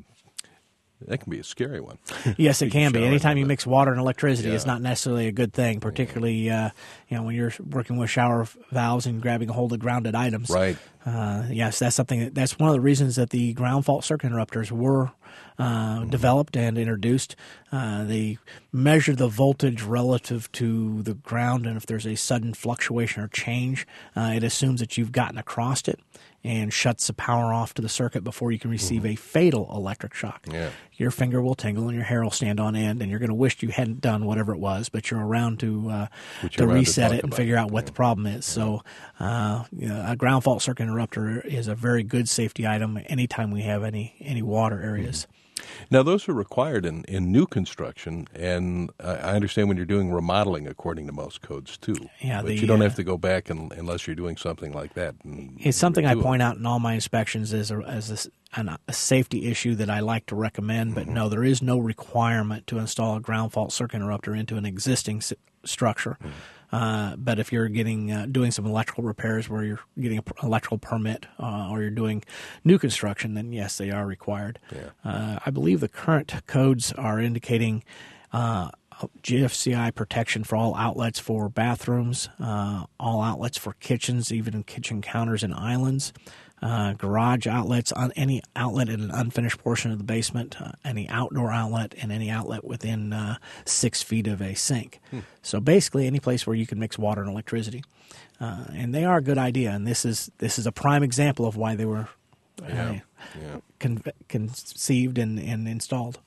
A: that can be a scary one.
B: Yes, it can be. Anytime you mix water and electricity,
A: yeah.
B: it's not necessarily a good thing, particularly uh, you know when you're working with shower valves and grabbing a hold of grounded items.
A: Right.
B: Uh, yes, that's something. That, that's one of the reasons that the ground fault circuit interrupters were uh, developed and introduced. Uh, they measure the voltage relative to the ground, and if there's a sudden fluctuation or change, uh, it assumes that you've gotten across it and shuts the power off to the circuit before you can receive mm-hmm. a fatal electric shock.
A: Yeah.
B: Your finger will tingle and your hair will stand on end, and you're going to wish you hadn't done whatever it was, but you're around to uh, to reset to it and figure out what yeah. the problem is. Yeah. So uh, you know, a ground fault circuit interrupter is a very good safety item anytime we have any, any water areas.
A: Mm-hmm. Now, those are required in, in new construction, and uh, I understand when you're doing remodeling according to most codes, too.
B: Yeah,
A: but
B: the,
A: you don't
B: uh,
A: have to go back and, unless you're doing something like that.
B: It's something I point out in all my inspections as a, as a, an, a safety issue that I like to recommend, but mm-hmm. no, there is no requirement to install a ground fault circuit interrupter into an existing s- structure. Mm-hmm. Uh, but if you're getting uh, doing some electrical repairs where you're getting an electrical permit uh, or you're doing new construction, then yes, they are required.
A: Yeah.
B: Uh, I believe the current codes are indicating uh, G F C I protection for all outlets for bathrooms, uh, all outlets for kitchens, even kitchen counters and islands. Uh, garage outlets, on any outlet in an unfinished portion of the basement, uh, any outdoor outlet, and any outlet within uh, six feet of a sink. Hmm. So basically, any place where you can mix water and electricity, uh, and they are a good idea. And this is this is a prime example of why they were uh,
A: yeah. Yeah.
B: Con- conceived and, and installed.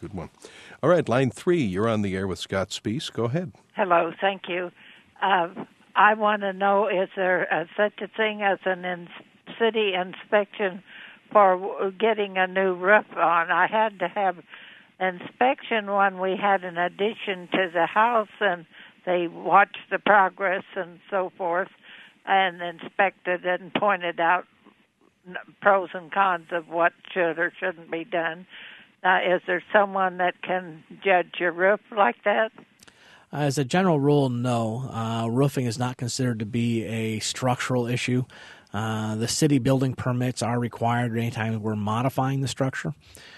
A: Good one. All right, line three, you're on the air with Scott Spies. Go ahead.
K: Hello, thank you. Uh, I want to know, is there a, such a thing as an in, city inspection for getting a new roof on? I had to have inspection when we had an addition to the house, and they watched the progress and so forth, and inspected and pointed out pros and cons of what should or shouldn't be done. Now, is there someone that can judge your roof like that?
B: As a general rule, no. Uh, roofing is not considered to be a structural issue. Uh, the city building permits are required anytime we're modifying the structure,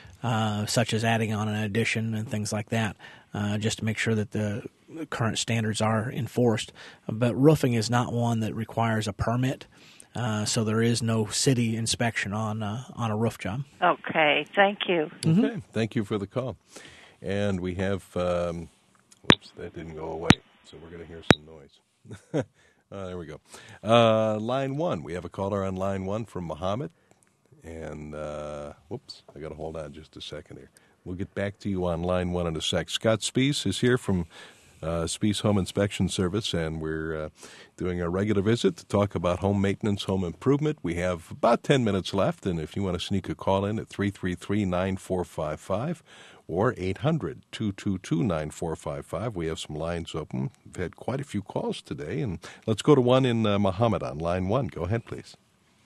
B: uh, such as adding on an addition and things like that, uh, just to make sure that the current standards are enforced. But roofing is not one that requires a permit. Uh, so there is no city inspection on uh, on a roof job.
K: Okay, thank you.
A: Mm-hmm. Okay, thank you for the call. And we have, um, whoops, that didn't go away, so we're going to hear some noise. uh, there we go. Uh, line one, we have a caller on line one from Muhammad. And, uh, whoops, I got to hold on just a second here. We'll get back to you on line one in a sec. Scott Spies is here from Uh, Spies Home Inspection Service, and we're uh, doing a regular visit to talk about home maintenance, home improvement. We have about ten minutes left, and if you want to sneak a call in at three three three, nine four five five or eight hundred, two two two, nine four five five, we have some lines open. We've had quite a few calls today, and let's go to one in uh, Muhammad on line one. Go ahead, please.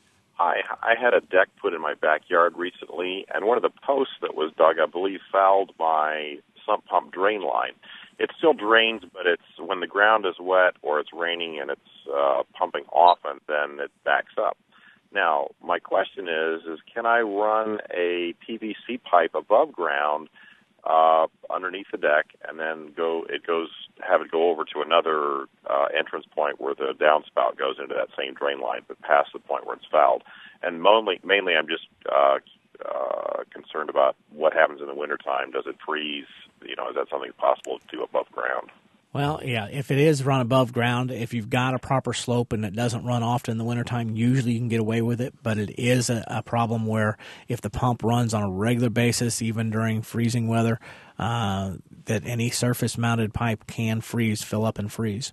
L: Hi, I had a deck put in my backyard recently, and one of the posts that was dug, I believe, fouled my sump pump drain line. It still drains, but it's when the ground is wet or it's raining and it's uh, pumping often, then it backs up. Now, my question is, is can I run a P V C pipe above ground uh, underneath the deck, and then go? It goes have it go over to another uh, entrance point where the downspout goes into that same drain line, but past the point where it's fouled. And mainly, mainly, I'm just uh, uh, concerned about what happens in the wintertime. Does it freeze? You know, is that something possible to do above ground?
B: Well, yeah, if it is run above ground, if you've got a proper slope and it doesn't run often in the wintertime, usually you can get away with it. But it is a, a problem where if the pump runs on a regular basis, even during freezing weather, uh, that any surface-mounted pipe can freeze, fill up and freeze.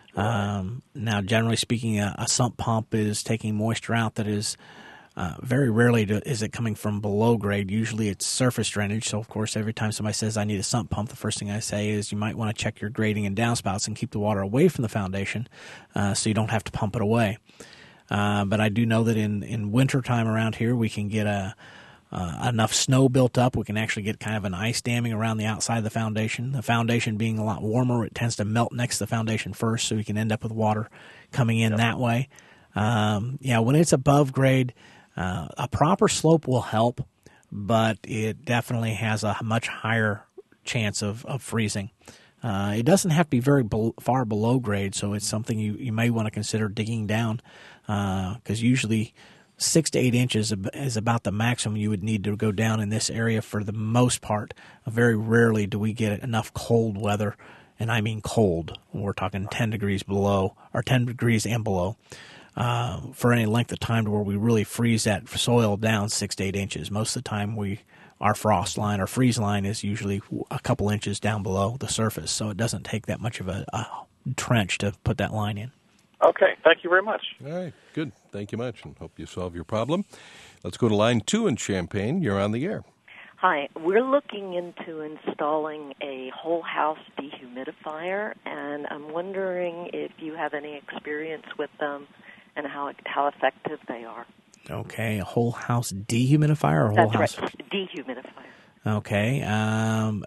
B: Um, now, generally speaking, a, a sump pump is taking moisture out that is Uh, very rarely do, is it coming from below grade. Usually it's surface drainage. So, of course, every time somebody says, I need a sump pump, the first thing I say is you might want to check your grading and downspouts and keep the water away from the foundation uh, so you don't have to pump it away. Uh, but I do know that in, in wintertime around here, we can get a, uh, enough snow built up. We can actually get kind of an ice damming around the outside of the foundation. The foundation being a lot warmer, it tends to melt next to the foundation first, so we can end up with water coming in yep. that way. Um, yeah, when it's above grade, Uh, a proper slope will help, but it definitely has a much higher chance of, of freezing. Uh, it doesn't have to be very be- far below grade, so it's something you, you may want to consider digging down, because uh, usually six to eight inches is about the maximum you would need to go down in this area for the most part. Very rarely do we get enough cold weather, and I mean cold. We're talking ten degrees below, or ten degrees and below. Uh, for any length of time to where we really freeze that soil down six to eight inches. Most of the time, we our frost line, our freeze line is usually a couple inches down below the surface, so it doesn't take that much of a, a trench to put that line in.
L: Okay, thank you very much.
A: All right, good. Thank you much, and hope you solve your problem. Let's go to line two in Champaign. You're on the air.
M: Hi, we're looking into installing a whole house dehumidifier, and I'm wondering if you have any experience with them and how how effective they are.
B: Okay, a whole house dehumidifier or whole
M: That's
B: house?
M: Right. Dehumidifier.
B: Okay. Um,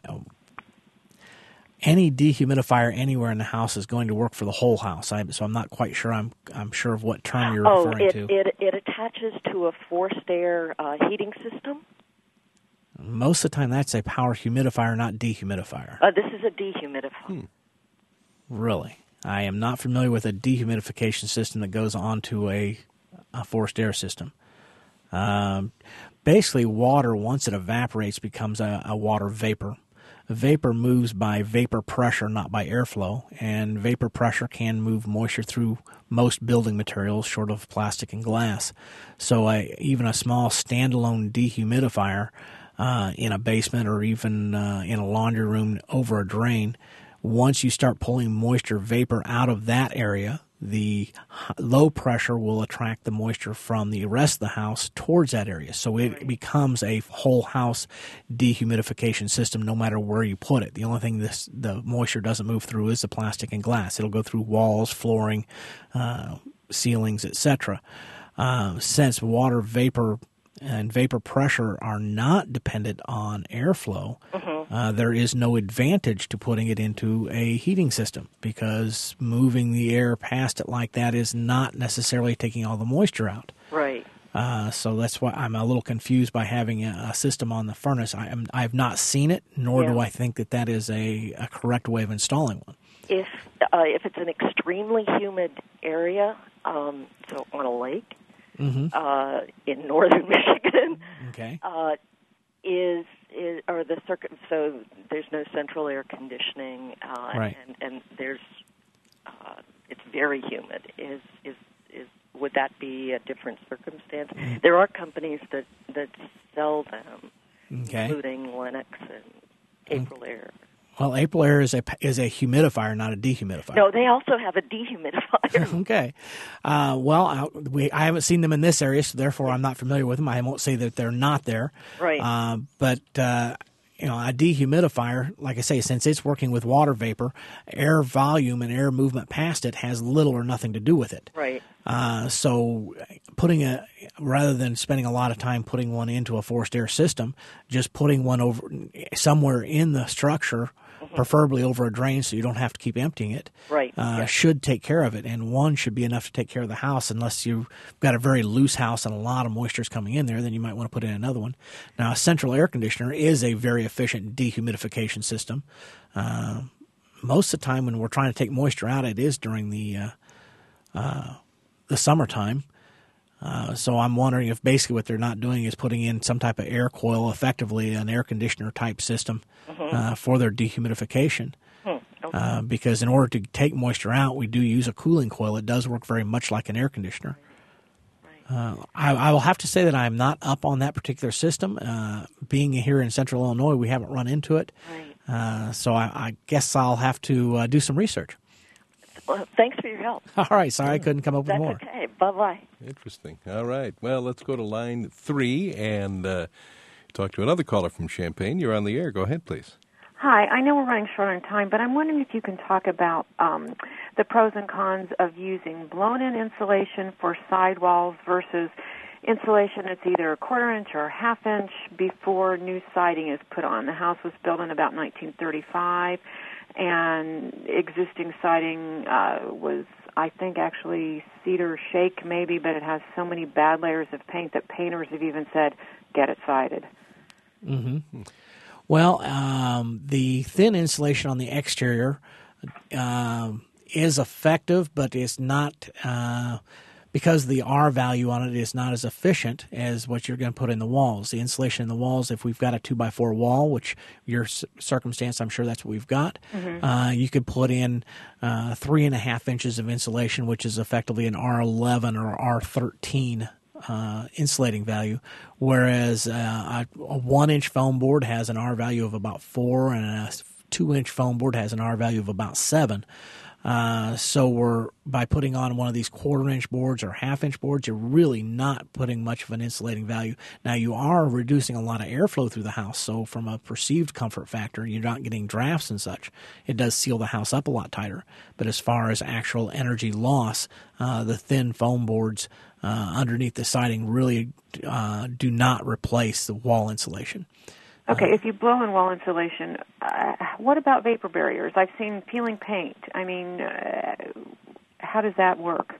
B: any dehumidifier anywhere in the house is going to work for the whole house. I, so I'm not quite sure. I'm I'm sure of what term you're
M: oh,
B: referring
M: it,
B: to.
M: it it attaches to a forced air uh, heating system.
B: Most of the time, that's a power humidifier, not dehumidifier.
M: Uh, this is a dehumidifier.
B: Hmm. Really? I am not familiar with a dehumidification system that goes onto a, a forced air system. Um, basically, water, once it evaporates, becomes a, a water vapor. Vapor moves by vapor pressure, not by airflow, and vapor pressure can move moisture through most building materials, short of plastic and glass. So I, even a small standalone dehumidifier uh, in a basement or even uh, in a laundry room over a drain, once you start pulling moisture vapor out of that area, the low pressure will attract the moisture from the rest of the house towards that area. So it becomes a whole house dehumidification system no matter where you put it. The only thing this the moisture doesn't move through is the plastic and glass. It'll go through walls, flooring, uh, ceilings, et cetera. Uh, since water vapor and vapor pressure are not dependent on airflow, mm-hmm. uh, there is no advantage to putting it into a heating system because moving the air past it like that is not necessarily taking all the moisture out.
M: Right.
B: Uh, so that's why I'm a little confused by having a, a system on the furnace. I am, I've not seen it, nor
M: yeah.
B: do I think that that is a, a correct way of installing one.
M: If uh, if it's an extremely humid area, um, so on a lake, Mm-hmm. Uh, in northern Michigan,
B: okay,
M: uh, is is or the circuit. So there's no central air conditioning, uh,
B: right.
M: and and there's uh, it's very humid. Is is is would that be a different circumstance? Mm-hmm. There are companies that that sell them,
B: okay.
M: including Lennox and April mm-hmm. Air.
B: Well, April Air is a is a humidifier, not a dehumidifier.
M: No, they also have a dehumidifier.
B: Okay. Uh, well, I, we I haven't seen them in this area, so therefore I'm not familiar with them. I won't say that they're not there.
M: Right.
B: Uh, but uh, you know, a dehumidifier, like I say, since it's working with water vapor, air volume and air movement past it has little or nothing to do with it.
M: Right.
B: Uh, so putting a rather than spending a lot of time putting one into a forced air system, just putting one over somewhere in the structure, mm-hmm. preferably over a drain so you don't have to keep emptying it,
M: right.
B: uh,
M: yeah.
B: should take care of it. And one should be enough to take care of the house unless you've got a very loose house and a lot of moisture is coming in there, then you might want to put in another one. Now, a central air conditioner is a very efficient dehumidification system. Uh, most of the time when we're trying to take moisture out, it is during the uh, uh, the summertime. Uh, so I'm wondering if basically what they're not doing is putting in some type of air coil, effectively an air conditioner type system mm-hmm. uh, for their dehumidification.
M: Hmm. Okay.
B: Uh, because in order to take moisture out, we do use a cooling coil. It does work very much like an air conditioner.
M: Right.
B: Uh, I, I will have to say that I'm not up on that particular system. Uh, being here in Central Illinois, we haven't run into it.
M: Right.
B: Uh, so I, I guess I'll have to uh, do some research.
M: Well, thanks for your help.
B: All right. Sorry I couldn't come up with
M: That's
B: more.
M: okay. Bye-bye.
A: Interesting. All right. Well, let's go to line three and uh, talk to another caller from Champaign. You're on the air. Go ahead, please.
N: Hi. I know we're running short on time, but I'm wondering if you can talk about um, the pros and cons of using blown-in insulation for sidewalls versus insulation that's either a quarter inch or a half inch before new siding is put on. The house was built in about nineteen thirty-five, and existing siding uh, was, I think, actually cedar shake maybe, but it has so many bad layers of paint that painters have even said, get it sided.
B: Mm-hmm. Well, um, the thin insulation on the exterior uh, is effective, but it's not, uh, because the R value on it is not as efficient as what you're going to put in the walls. The insulation in the walls, if we've got a two by four wall, which your circumstance, I'm sure that's what we've got, mm-hmm. uh, you could put in uh, three and a half inches of insulation, which is effectively an R eleven or R thirteen Uh, insulating value, whereas uh, a, a one-inch foam board has an R value of about four, and a two-inch foam board has an R value of about seven. Uh, so we're by putting on one of these quarter-inch boards or half-inch boards, you're really not putting much of an insulating value. Now, you are reducing a lot of airflow through the house, so from a perceived comfort factor, you're not getting drafts and such. It does seal the house up a lot tighter. But as far as actual energy loss, uh, the thin foam boards uh, underneath the siding really uh, do not replace the wall insulation.
N: Okay, if you blow in wall insulation, uh, what about vapor barriers? I've seen peeling paint. I mean, uh, how does that work?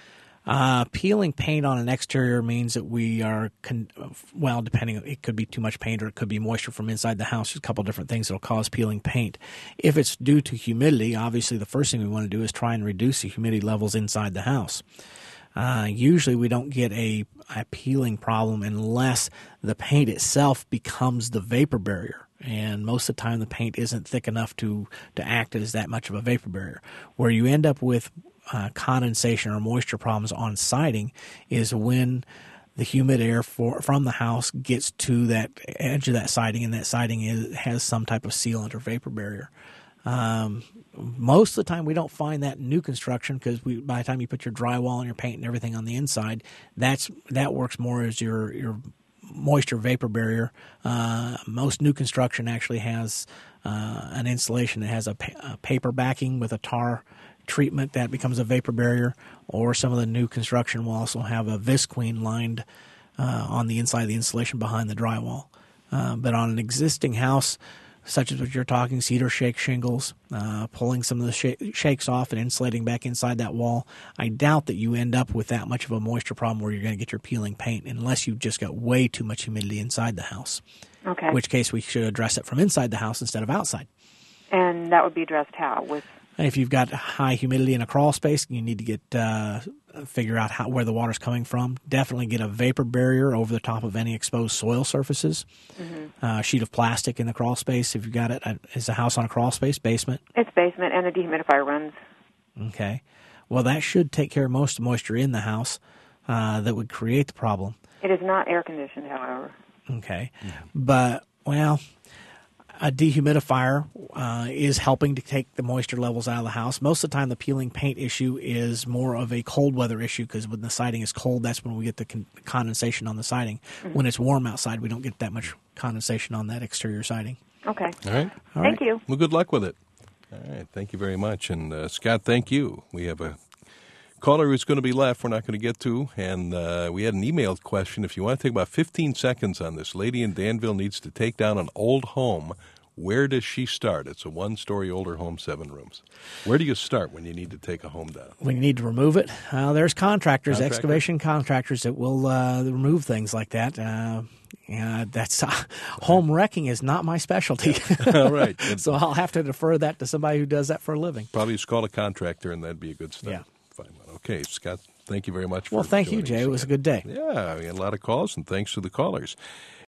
B: Uh, peeling paint on an exterior means that we are, con- well, depending, it could be too much paint or it could be moisture from inside the house. There's a couple of different things that will cause peeling paint. If it's due to humidity, obviously the first thing we want to do is try and reduce the humidity levels inside the house. Uh, usually we don't get a, a peeling problem unless the paint itself becomes the vapor barrier. And most of the time the paint isn't thick enough to, to act as that much of a vapor barrier. Where you end up with uh, condensation or moisture problems on siding is when the humid air for, from the house gets to that edge of that siding, and that siding is, has some type of sealant or vapor barrier. Um, most of the time, we don't find that in new construction because we, by the time you put your drywall and your paint and everything on the inside, that's that works more as your your moisture vapor barrier. Uh, most new construction actually has uh, an insulation that has a, pa- a paper backing with a tar treatment that becomes a vapor barrier, or some of the new construction will also have a visqueen lined uh, on the inside of the insulation behind the drywall. Uh, but on an existing house, such as what you're talking, cedar shake shingles, uh, pulling some of the sh- shakes off and insulating back inside that wall, I doubt that you end up with that much of a moisture problem where you're going to get your peeling paint unless you've just got way too much humidity inside the house.
N: Okay.
B: In which case we should address it from inside the house instead of outside.
N: And that would be addressed how? With
B: If you've got high humidity in a crawl space, you need to get uh, figure out how, where the water's coming from. Definitely get a vapor barrier over the top of any exposed soil surfaces. Mm-hmm. Uh, sheet of plastic in the crawl space. If you've got it, is the house on a crawl space, basement?
N: It's basement, and the dehumidifier runs.
B: Okay. Well, that should take care of most of the moisture in the house uh, that would create the problem.
N: It is not air conditioned, however.
B: Okay. Mm-hmm. But, well, a dehumidifier uh, is helping to take the moisture levels out of the house. Most of the time, the peeling paint issue is more of a cold weather issue because when the siding is cold, that's when we get the con- condensation on the siding. Mm-hmm. When it's warm outside, we don't get that much condensation on that exterior siding.
N: Okay.
A: All right.
B: All
N: thank
B: right.
N: you.
A: Well, good luck with it. All right. Thank you very much. And, uh, Scott, thank you. We have a caller who's going to be left we're not going to get to, and uh, we had an emailed question. If you want to take about fifteen seconds on this, lady in Danville needs to take down an old home. Where does she start? It's a one-story older home, seven rooms. Where do you start when you need to take a home down?
B: When you need to remove it, uh, there's contractors,
A: Contractor?
B: excavation contractors that will uh, remove things like that. Uh, uh, that's uh, home wrecking is not my specialty.
A: All right.
B: So I'll have to defer that to somebody who does that for a living.
A: Probably just call a contractor, and that'd be a good start.
B: Yeah.
A: Fine. Okay, Scott, thank you very much for
B: Well, thank you,
A: joining
B: Jay.
A: us
B: It was a
A: again.
B: good day.
A: Yeah, we had a lot of calls, and thanks to the callers.